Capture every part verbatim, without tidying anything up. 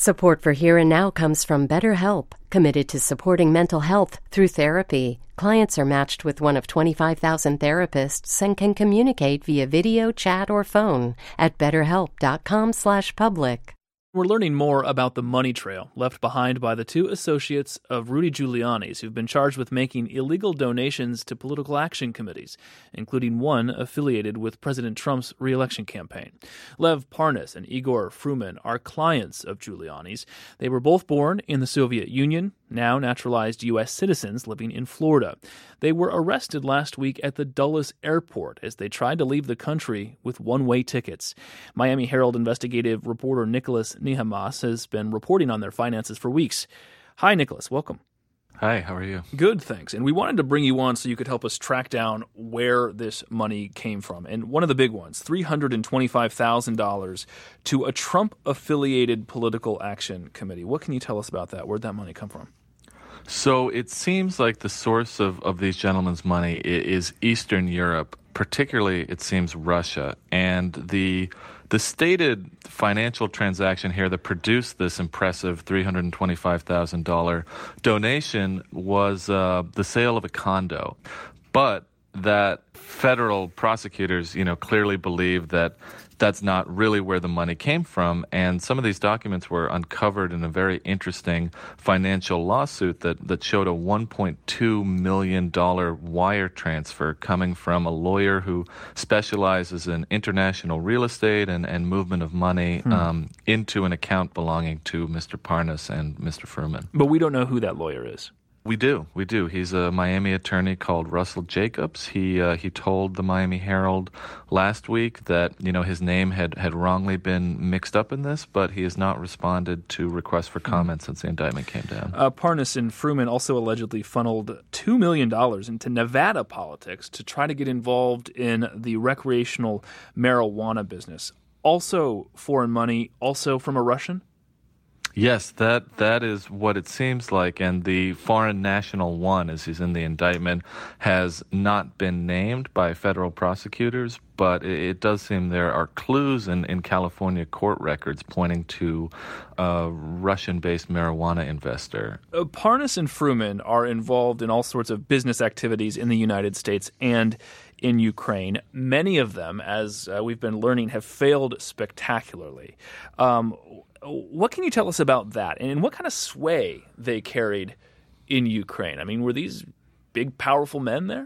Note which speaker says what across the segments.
Speaker 1: Support for Here and Now comes from BetterHelp, committed to supporting mental health through therapy. Clients are matched with one of twenty-five thousand therapists and can communicate via video, chat, or phone at betterhelp.com slash public.
Speaker 2: We're learning more about the money trail left behind by the two associates of Rudy Giuliani's who've been charged with making illegal donations to political action committees, including one affiliated with President Trump's re-election campaign. Lev Parnas and Igor Fruman are clients of Giuliani's. They were both born in the Soviet Union, now naturalized U S citizens living in Florida. They were arrested last week at the Dulles airport as they tried to leave the country with one-way tickets. Miami Herald investigative reporter Nicholas Nihamas has been reporting on their finances for weeks. Hi, Nicholas. Welcome.
Speaker 3: Hi, how are you?
Speaker 2: Good, thanks. And we wanted to bring you on so you could help us track down where this money came from. And one of the big ones, three hundred twenty-five thousand dollars to a Trump-affiliated political action committee. What can you tell us about that? Where'd that money come from?
Speaker 3: So it seems like the source of, of these gentlemen's money is Eastern Europe, particularly, it seems, Russia. And the the stated financial transaction here that produced this impressive three hundred twenty-five thousand dollars donation was uh, the sale of a condo. But that federal prosecutors, you know, clearly believe that that's not really where the money came from. And some of these documents were uncovered in a very interesting financial lawsuit that, that showed a one point two million dollars wire transfer coming from a lawyer who specializes in international real estate and, and movement of money hmm. um, into an account belonging to Mister Parnas and Mister Fruman.
Speaker 2: But we don't know who that lawyer is.
Speaker 3: We do, we do. He's a Miami attorney called Russell Jacobs. He uh, he told the Miami Herald last week that, you know, his name had, had wrongly been mixed up in this, but he has not responded to requests for comment mm. since the indictment came down.
Speaker 2: Uh, Parnas and Fruman also allegedly funneled two million dollars into Nevada politics to try to get involved in the recreational marijuana business. Also foreign money, also from a Russian?
Speaker 3: Yes, that that is what it seems like, and the foreign national one, as he's in the indictment, has not been named by federal prosecutors, but it, it does seem there are clues in, in California court records pointing to a Russian-based marijuana investor.
Speaker 2: Uh, Parnas and Fruman are involved in all sorts of business activities in the United States and in Ukraine. Many of them, as uh, we've been learning, have failed spectacularly. Um, What can you tell us about that, and what kind of sway they carried in Ukraine? I mean, were these big, powerful men there?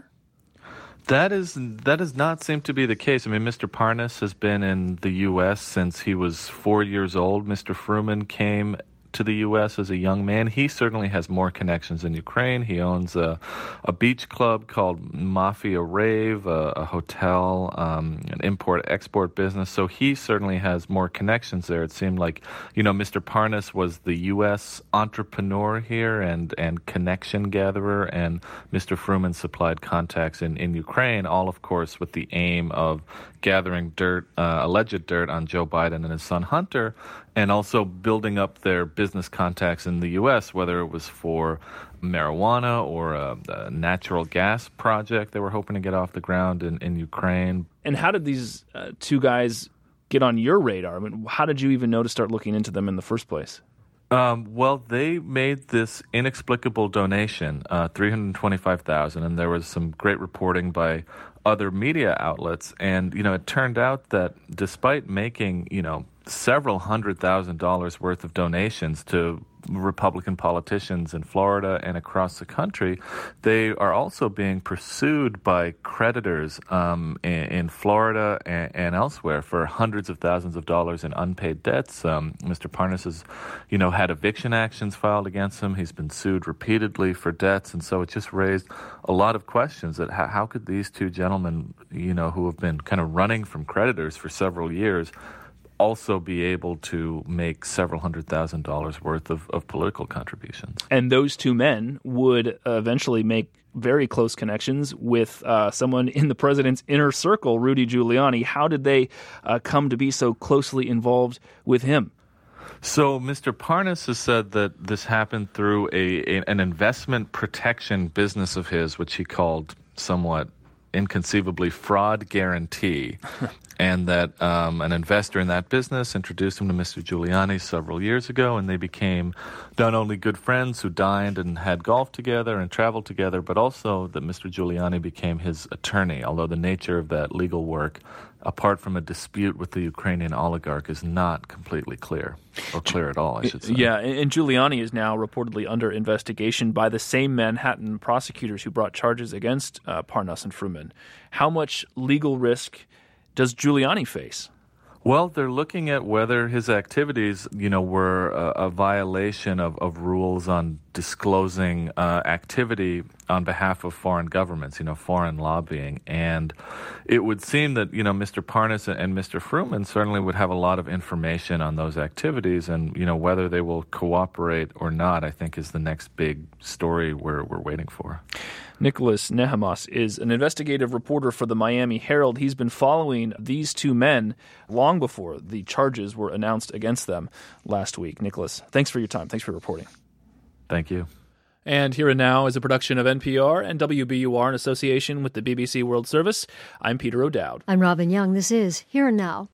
Speaker 3: That is that does not seem to be the case. I mean, Mister Parnas has been in the U S since he was four years old. Mister Fruman came to the U S as a young man. He certainly has more connections in Ukraine. He owns a, a beach club called Mafia Rave, a, a hotel, um, an import-export business. So he certainly has more connections there. It seemed like, you know, Mister Parnas was the U S entrepreneur here and, and connection gatherer, and Mister Fruman supplied contacts in, in Ukraine, all, of course, with the aim of gathering dirt, uh, alleged dirt on Joe Biden and his son Hunter, and also building up their business contacts in the U S, whether it was for marijuana or a, a natural gas project they were hoping to get off the ground in, in Ukraine.
Speaker 2: And how did these uh, two guys get on your radar? I mean, how did you even know to start looking into them in the first place?
Speaker 3: Um, well, they made this inexplicable donation, uh, three hundred twenty-five thousand dollars, and there was some great reporting by other media outlets. And, you know, it turned out that despite making, you know, several hundred thousand dollars worth of donations to Republican politicians in Florida and across the country, they are also being pursued by creditors um, in, in Florida and, and elsewhere for hundreds of thousands of dollars in unpaid debts. Um, Mister Parnas has, you know, had eviction actions filed against him. He's been sued repeatedly for debts, and so it just raised a lot of questions that how, how could these two gentlemen, you know, who have been kind of running from creditors for several years, also be able to make several hundred thousand dollars worth of, of political contributions.
Speaker 2: And those two men would uh, eventually make very close connections with uh, someone in the president's inner circle, Rudy Giuliani. How did they uh, come to be so closely involved with him?
Speaker 3: So Mister Parnas has said that this happened through a, a an investment protection business of his, which he called somewhat inconceivably fraud guarantee. And that um, an investor in that business introduced him to Mister Giuliani several years ago, and they became not only good friends who dined and had golf together and traveled together, but also that Mister Giuliani became his attorney, although the nature of that legal work, apart from a dispute with the Ukrainian oligarch, is not completely clear, or clear at all, I should say.
Speaker 2: Yeah, and Giuliani is now reportedly under investigation by the same Manhattan prosecutors who brought charges against uh, Parnas and Fruman. How much legal risk does Giuliani face?
Speaker 3: Well, they're looking at whether his activities, you know, were a, a violation of, of rules on disclosing uh, activity on behalf of foreign governments, you know, foreign lobbying. And it would seem that, you know, Mister Parnas and Mister Fruman certainly would have a lot of information on those activities. And, you know, whether they will cooperate or not, I think, is the next big story we're, we're waiting for.
Speaker 2: Nicholas Nehamas is an investigative reporter for the Miami Herald. He's been following these two men long before the charges were announced against them last week. Nicholas, thanks for your time. Thanks for reporting.
Speaker 3: Thank you.
Speaker 2: And Here and Now is a production of N P R and W B U R in association with the B B C World Service. I'm Peter O'Dowd.
Speaker 4: I'm Robin Young. This is Here and Now.